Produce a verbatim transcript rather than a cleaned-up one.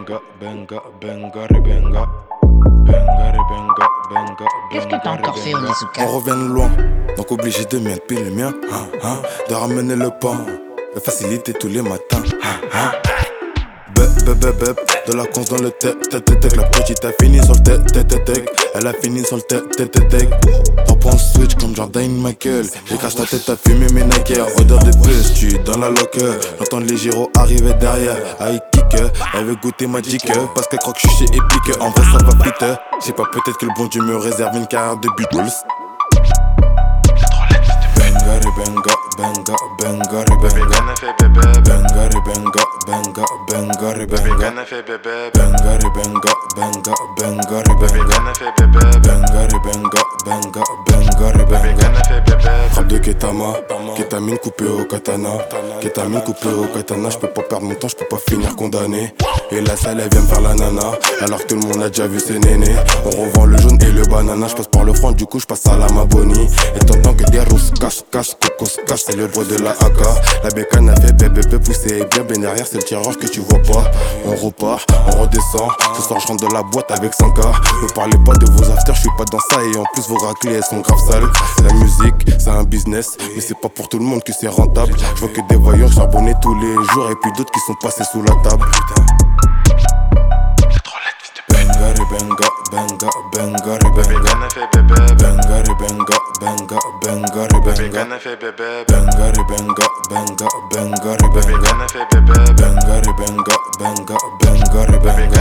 benga, benga, benga, benga. Benga, benga, benga, Qu'est-ce que t'as encore fait, Onizuka? On revient de loin, donc obligé de mettre pile le mien, hein, hein, de ramener le pain, de faciliter tous les matins, hein, hein. Bep, bep, bep, bep, de la conce dans le tête, tête, tête, tête. La petite a fini sur le tête, tête, tête, tête. Elle a fini sur le tête, tête, tête, tête. Top on switch comme Jordan Michael. J'ai cache ta tête à fumer mes Nike. Odeur de plus, tu dans la locker. J'entends les gyros arriver derrière. Aïe kick, elle veut goûter ma dick. Parce qu'elle croit que je suis chez Epic. En vrai ça va vite. J'ai pas, peut-être que le bon Dieu me réserve une carrière de Beatles. Benga, benga, benga, benga, benga, benga, benga, benga, benga, benga, benga, benga, benga, benga, benga, benga, benga, benga. Rap de Ketama, kétamine coupée au katana, kétamine coupée au katana. J'peux pas perdre mon temps, j'peux pas finir condamné. Et la salle elle vient me faire la nana, alors que tout le monde a déjà vu ses nénés. On revend le jaune et le banana, j'passe par le front, du coup j'passe à la Maboni. Et t'entends que des rousses cache, cache, cocos, cache, c'est le bruit de la A K. La bécane a fait bébé, bébé poussé bien, bien derrière, c'est le tirage que tu vois pas. On repart, on redescend, ce soir je rentre dans la boîte avec cinq K. Ne parlez pas de vos afters, je suis pas dans ça et en plus vos raclés elles sont grave sales. La musique, c'est un business, mais c'est pas pour tout le monde que c'est rentable. Je vois que des voyeurs charbonnés tous les jours et puis d'autres qui sont passés sous la table. Benga, benga, benga, benga, benga, benga, benga, benga, benga, benga, benga, benga, benga, benga, benga, benga, benga, benga, benga, benga.